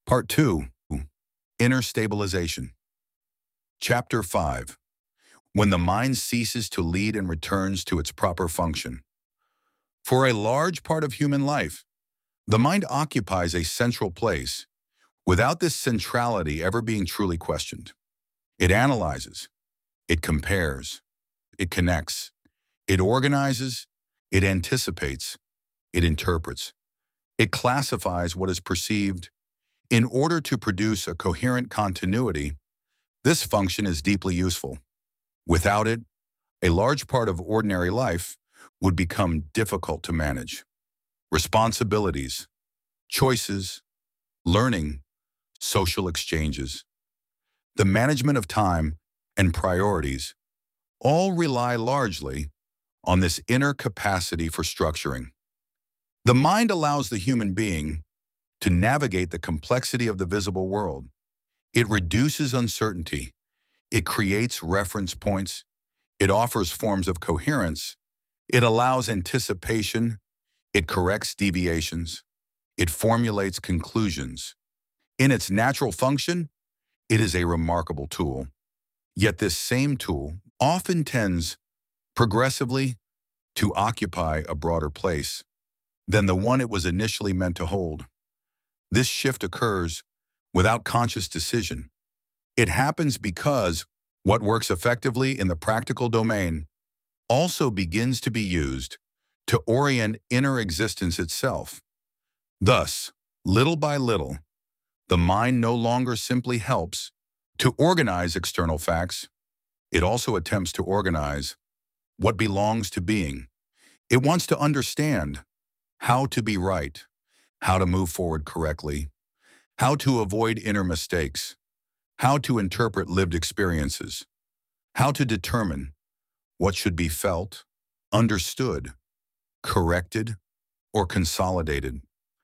Part 2, Inner Stabilization. Chapter 5, When the Mind Ceases to Lead and Returns to its Proper Function. For a large part of human life, the mind occupies a central place, without this centrality ever being truly questioned. It analyzes, it compares, it connects, it organizes, it anticipates, it interprets, it classifies what is perceived. In order to produce a coherent continuity, this function is deeply useful. Without it, a large part of ordinary life would become difficult to manage. Responsibilities, choices, learning, social exchanges, the management of time and priorities all rely largely on this inner capacity for structuring. The mind allows the human being to navigate the complexity of the visible world. It reduces uncertainty. It creates reference points. It offers forms of coherence. It allows anticipation. It corrects deviations. It formulates conclusions. In its natural function, it is a remarkable tool. Yet this same tool often tends progressively to occupy a broader place than the one it was initially meant to hold. This shift occurs without conscious decision. It happens because what works effectively in the practical domain also begins to be used to orient inner existence itself. Thus, little by little, the mind no longer simply helps to organize external facts. It also attempts to organize what belongs to being. It wants to understand how to be right, how to move forward correctly, how to avoid inner mistakes, how to interpret lived experiences, how to determine what should be felt, understood, corrected, or consolidated.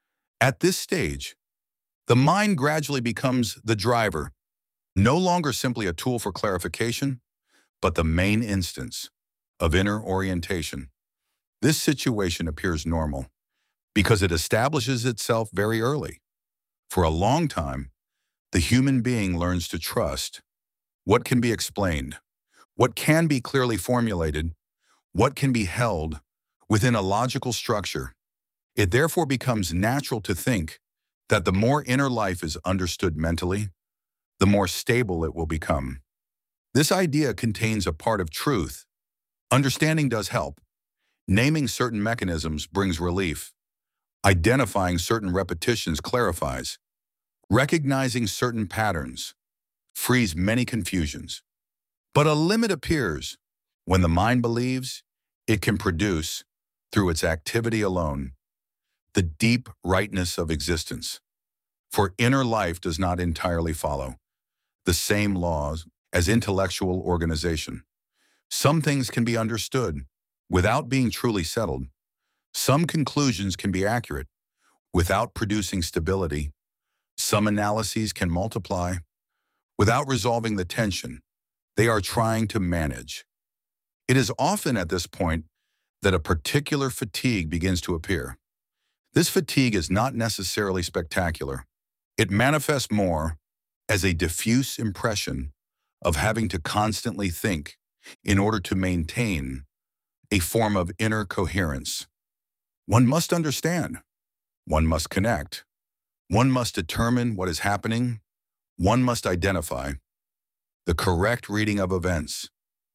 At this stage, the mind gradually becomes the driver, no longer simply a tool for clarification, but the main instance of inner orientation. This situation appears normal because it establishes itself very early. For a long time, the human being learns to trust what can be explained, what can be clearly formulated, what can be held within a logical structure. It therefore becomes natural to think that the more inner life is understood mentally, the more stable it will become. This idea contains a part of truth. Understanding does help. Naming certain mechanisms brings relief. Identifying certain repetitions clarifies. Recognizing certain patterns frees many confusions. But a limit appears when the mind believes it can produce, through its activity alone, the deep rightness of existence. For inner life does not entirely follow the same laws as intellectual organization. Some things can be understood without being truly settled. Some conclusions can be accurate without producing stability. Some analyses can multiply without resolving the tension they are trying to manage. It is often at this point that a particular fatigue begins to appear. This fatigue is not necessarily spectacular. It manifests more as a diffuse impression of having to constantly think in order to maintain a form of inner coherence. One must understand. One must connect. One must determine what is happening. One must identify the correct reading of events.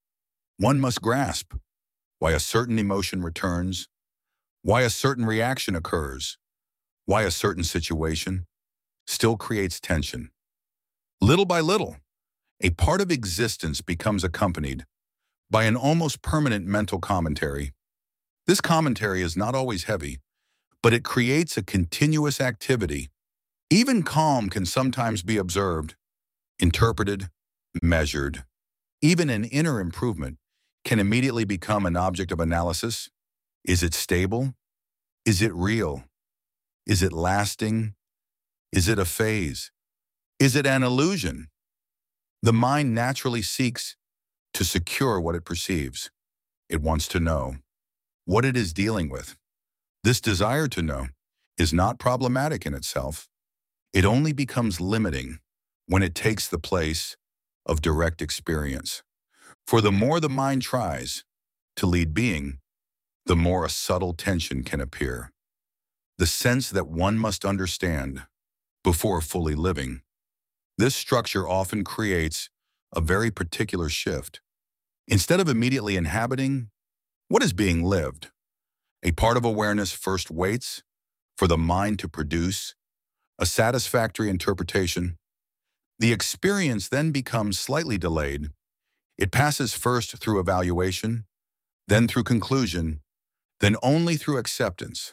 One must grasp why a certain emotion returns, why a certain reaction occurs, why a certain situation still creates tension. Little by little, a part of existence becomes accompanied by an almost permanent mental commentary. This commentary is not always heavy, but it creates a continuous activity. Even calm can sometimes be observed, interpreted, measured. Even an inner improvement can immediately become an object of analysis. Is it stable? Is it real? Is it lasting? Is it a phase? Is it an illusion? The mind naturally seeks to secure what it perceives. It wants to know what it is dealing with. This desire to know is not problematic in itself. It only becomes limiting when it takes the place of direct experience. For the more the mind tries to lead being, the more a subtle tension can appear. The sense that one must understand before fully living. This structure often creates a very particular shift. Instead of immediately inhabiting what is being lived, a part of awareness first waits for the mind to produce a satisfactory interpretation. The experience then becomes slightly delayed. It passes first through evaluation, then through conclusion, then only through acceptance.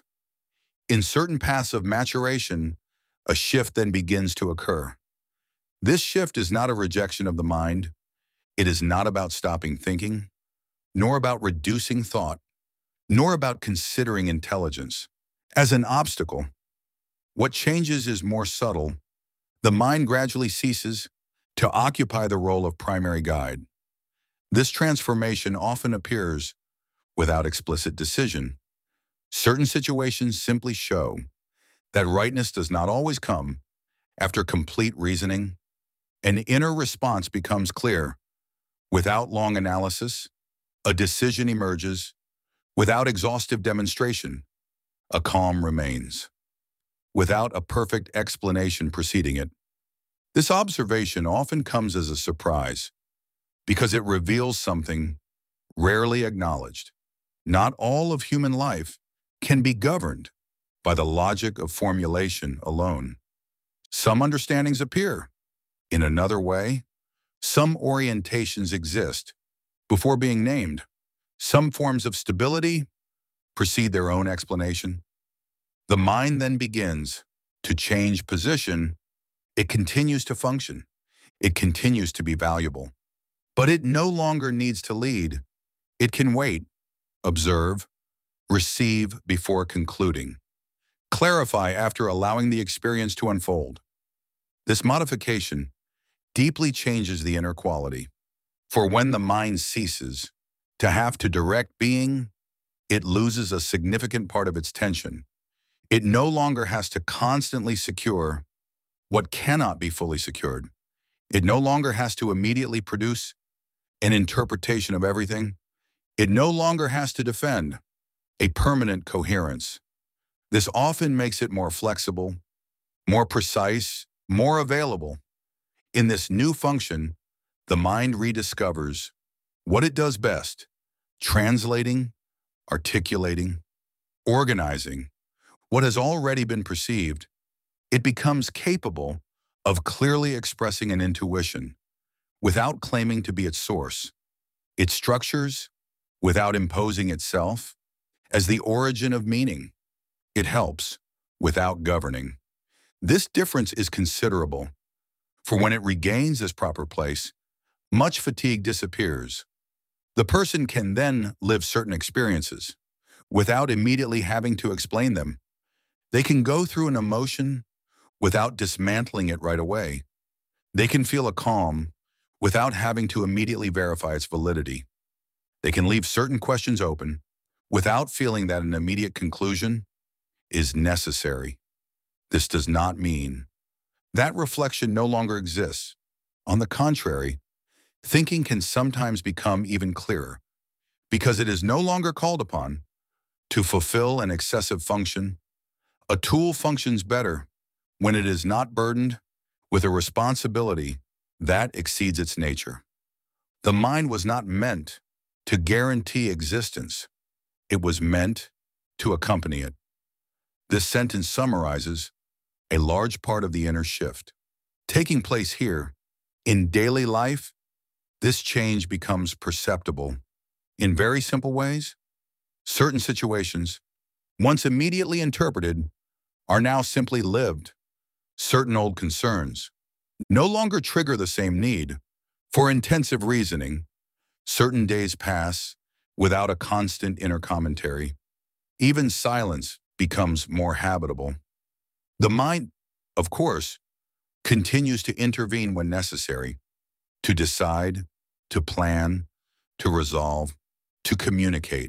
In certain paths of maturation, a shift then begins to occur. This shift is not a rejection of the mind. It is not about stopping thinking, nor about reducing thought, nor about considering intelligence as an obstacle. What changes is more subtle. The mind gradually ceases to occupy the role of primary guide. This transformation often appears without explicit decision. Certain situations simply show that rightness does not always come after complete reasoning. An inner response becomes clear. Without long analysis, a decision emerges. Without exhaustive demonstration, a calm remains. Without a perfect explanation preceding it, this observation often comes as a surprise because it reveals something rarely acknowledged. Not all of human life can be governed by the logic of formulation alone. Some understandings appear in another way. Some orientations exist before being named. Some forms of stability precede their own explanation. The mind then begins to change position. It continues to function. It continues to be valuable. But it no longer needs to lead. It can wait, observe, receive before concluding, clarify after allowing the experience to unfold. This modification deeply changes the inner quality. For when the mind ceases to have to direct being, it loses a significant part of its tension. It no longer has to constantly secure what cannot be fully secured. It no longer has to immediately produce an interpretation of everything. It no longer has to defend a permanent coherence. This often makes it more flexible, more precise, more available. In this new function, the mind rediscovers what it does best: translating, articulating, organizing what has already been perceived. It becomes capable of clearly expressing an intuition without claiming to be its source. It structures without imposing itself as the origin of meaning. It helps without governing. This difference is considerable, for when it regains this proper place, much fatigue disappears. The person can then live certain experiences without immediately having to explain them. They can go through an emotion without dismantling it right away. They can feel a calm without having to immediately verify its validity. They can leave certain questions open without feeling that an immediate conclusion is necessary. This does not mean that reflection no longer exists. On the contrary, thinking can sometimes become even clearer because it is no longer called upon to fulfill an excessive function. A tool functions better when it is not burdened with a responsibility that exceeds its nature. The mind was not meant to guarantee existence. It was meant to accompany it. This sentence summarizes a large part of the inner shift taking place here. In daily life, this change becomes perceptible in very simple ways. Certain situations, once immediately interpreted, are now simply lived. Certain old concerns no longer trigger the same need for intensive reasoning. Certain days pass without a constant inner commentary. Even silence becomes more habitable. The mind, of course, continues to intervene when necessary, to decide, to plan, to resolve, to communicate.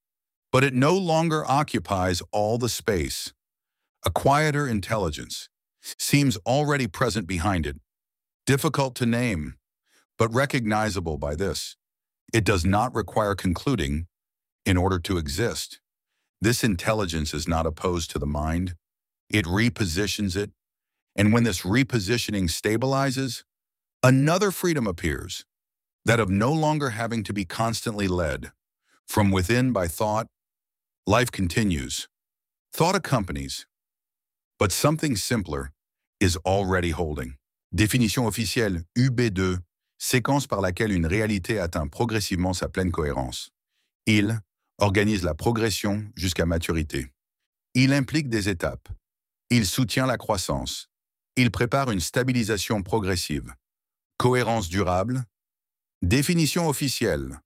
But it no longer occupies all the space. A quieter intelligence seems already present behind it, difficult to name, but recognizable by this. It does not require concluding in order to exist. This intelligence is not opposed to the mind. It repositions it, and when this repositioning stabilizes, another freedom appears, that of no longer having to be constantly led from within by thought. Life continues. Thought accompanies, but something simpler is already holding. Définition officielle UB2, séquence par laquelle une réalité atteint progressivement sa pleine cohérence. Il organise la progression jusqu'à maturité. Il implique des étapes. Il soutient la croissance. Il prépare une stabilisation progressive. Cohérence durable. Définition officielle.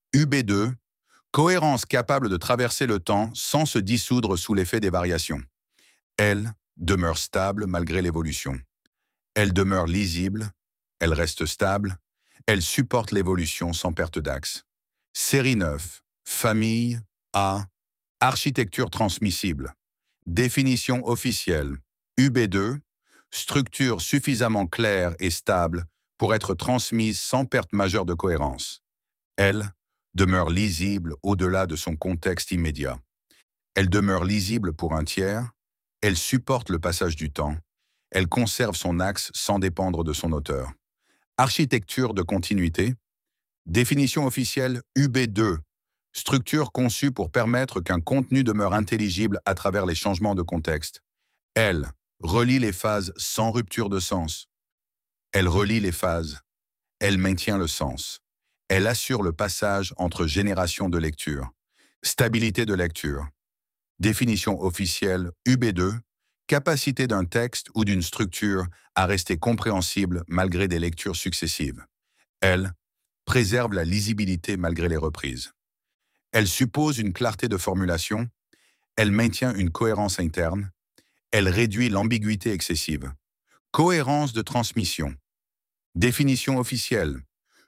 UB2, cohérence capable de traverser le temps sans se dissoudre sous l'effet des variations. Elle demeure stable malgré l'évolution. Elle demeure lisible, elle reste stable, elle supporte l'évolution sans perte d'axe. Série 9, famille A, architecture transmissible. Définition officielle. UB2, structure suffisamment claire et stable pour être transmise sans perte majeure de cohérence. Elle demeure lisible au-delà de son contexte immédiat. Elle demeure lisible pour un tiers, elle supporte le passage du temps, elle conserve son axe sans dépendre de son auteur. Architecture de continuité. Définition officielle UB2, structure conçue pour permettre qu'un contenu demeure intelligible à travers les changements de contexte. Elle relie les phases sans rupture de sens. Elle relie les phases. Elle maintient le sens. Elle assure le passage entre générations de lecture. Stabilité de lecture. Définition officielle UB2, capacité d'un texte ou d'une structure à rester compréhensible malgré des lectures successives. Elle préserve la lisibilité malgré les reprises. Elle suppose une clarté de formulation. Elle maintient une cohérence interne. Elle réduit l'ambiguïté excessive. Cohérence de transmission. Définition officielle.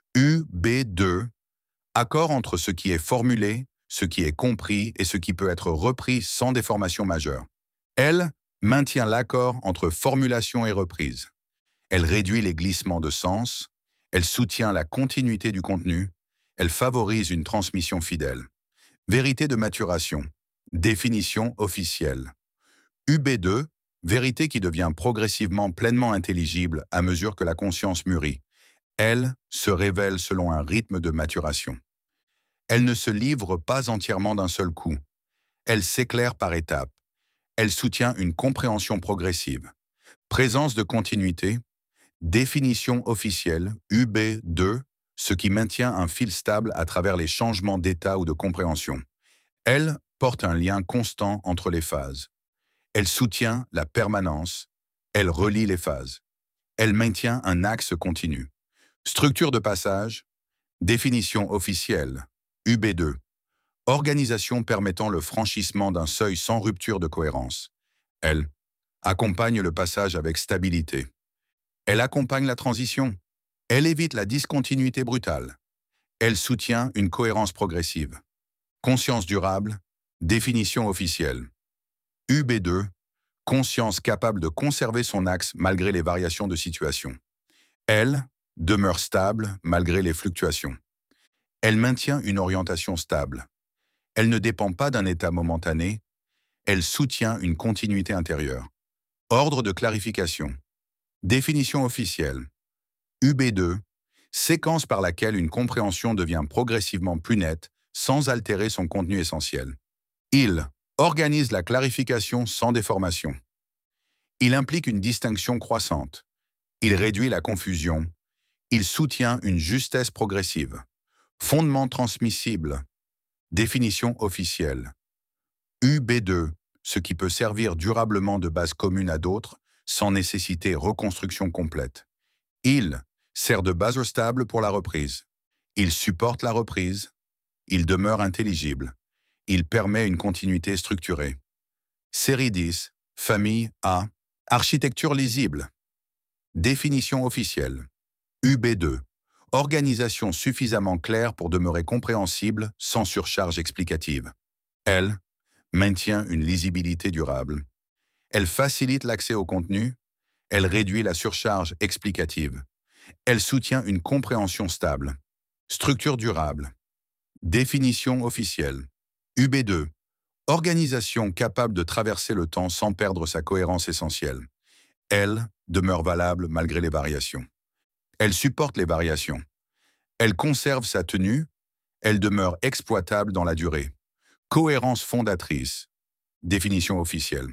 UB2, accord entre ce qui est formulé, ce qui est compris et ce qui peut être repris sans déformation majeure. Elle maintient l'accord entre formulation et reprise. Elle réduit les glissements de sens. Elle soutient la continuité du contenu. Elle favorise une transmission fidèle. Vérité de maturation. Définition officielle. UB2, vérité qui devient progressivement pleinement intelligible à mesure que la conscience mûrit. Elle se révèle selon un rythme de maturation. Elle ne se livre pas entièrement d'un seul coup. Elle s'éclaire par étapes. Elle soutient une compréhension progressive. Présence de continuité. Définition officielle UB2, ce qui maintient un fil stable à travers les changements d'état ou de compréhension. Elle porte un lien constant entre les phases. Elle soutient la permanence. Elle relie les phases. Elle maintient un axe continu. Structure de passage. Définition officielle UB2, organisation permettant le franchissement d'un seuil sans rupture de cohérence. Elle accompagne le passage avec stabilité. Elle accompagne la transition. Elle évite la discontinuité brutale. Elle soutient une cohérence progressive. Conscience durable. Définition officielle. UB2, conscience capable de conserver son axe malgré les variations de situation. Elle demeure stable malgré les fluctuations. Elle maintient une orientation stable. Elle ne dépend pas d'un état momentané. Elle soutient une continuité intérieure. Ordre de clarification. Définition officielle. UB2, séquence par laquelle une compréhension devient progressivement plus nette sans altérer son contenu essentiel. Il organise la clarification sans déformation. Il implique une distinction croissante. Il réduit la confusion. Il soutient une justesse progressive. Fondement transmissible. Définition officielle. UB2, ce qui peut servir durablement de base commune à d'autres sans nécessiter reconstruction complète. Il sert de base stable pour la reprise. Il supporte la reprise. Il demeure intelligible. Il permet une continuité structurée. Série 10, famille A, architecture lisible. Définition officielle. UB2, organisation suffisamment claire pour demeurer compréhensible sans surcharge explicative. Elle maintient une lisibilité durable. Elle facilite l'accès au contenu. Elle réduit la surcharge explicative. Elle soutient une compréhension stable. Structure durable. Définition officielle. UB2. Organisation capable de traverser le temps sans perdre sa cohérence essentielle. Elle demeure valable malgré les variations. Elle supporte les variations. Elle conserve sa tenue. Elle demeure exploitable dans la durée. Cohérence fondatrice. Définition officielle.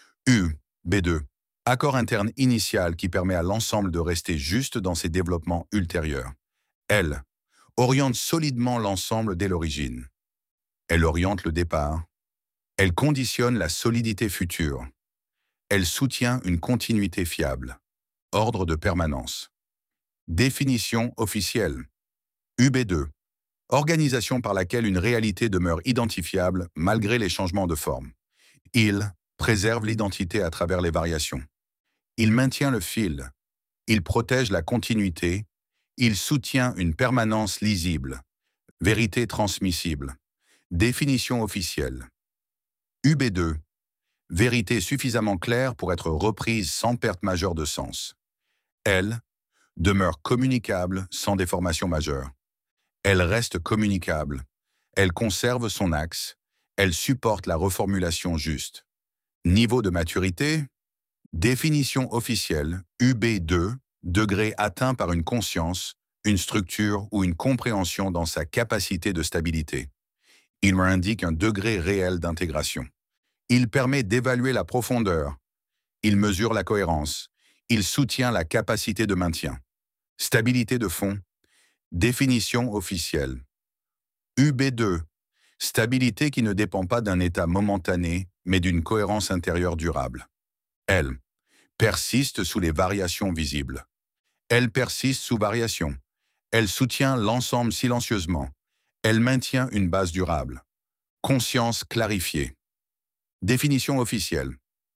UB2. Accord interne initial qui permet à l'ensemble de rester juste dans ses développements ultérieurs. Elle oriente solidement l'ensemble dès l'origine. Elle oriente le départ. Elle conditionne la solidité future. Elle soutient une continuité fiable. Ordre de permanence. Définition officielle. UB2. Organisation par laquelle une réalité demeure identifiable malgré les changements de forme. Il préserve l'identité à travers les variations. Il maintient le fil. Il protège la continuité. Il soutient une permanence lisible. Vérité transmissible. Définition officielle. UB2. Vérité suffisamment claire pour être reprise sans perte majeure de sens. Elle demeure communicable sans déformation majeure. Elle reste communicable. Elle conserve son axe. Elle supporte la reformulation juste. Niveau de maturité. Définition officielle, UB2, degré atteint par une conscience, une structure ou une compréhension dans sa capacité de stabilité. Il indique un degré réel d'intégration. Il permet d'évaluer la profondeur. Il mesure la cohérence. Il soutient la capacité de maintien. Stabilité de fond. Définition officielle. UB2, stabilité qui ne dépend pas d'un état momentané, mais d'une cohérence intérieure durable. Elle persiste sous les variations visibles. Elle persiste sous variation. Elle soutient l'ensemble silencieusement. Elle maintient une base durable. Conscience clarifiée. Définition officielle.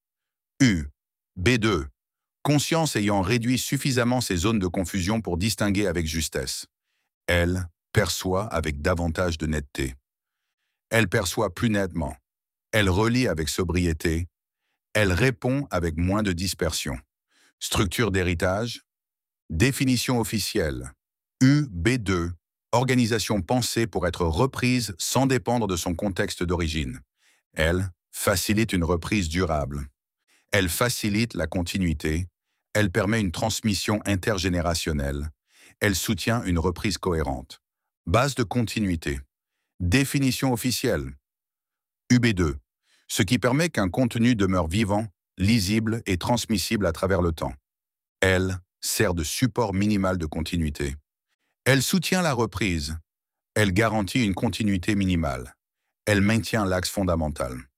UB2. Conscience ayant réduit suffisamment ses zones de confusion pour distinguer avec justesse. Elle perçoit avec davantage de netteté. Elle perçoit plus nettement. Elle relie avec sobriété. Elle répond avec moins de dispersion. Structure d'héritage. Définition officielle. UB2. Organisation pensée pour être reprise sans dépendre de son contexte d'origine. Elle facilite une reprise durable. Elle facilite la continuité. Elle permet une transmission intergénérationnelle. Elle soutient une reprise cohérente. Base de continuité. Définition officielle. UB2. Ce qui permet qu'un contenu demeure vivant, lisible et transmissible à travers le temps. Elle sert de support minimal de continuité. Elle soutient la reprise. Elle garantit une continuité minimale. Elle maintient l'axe fondamental.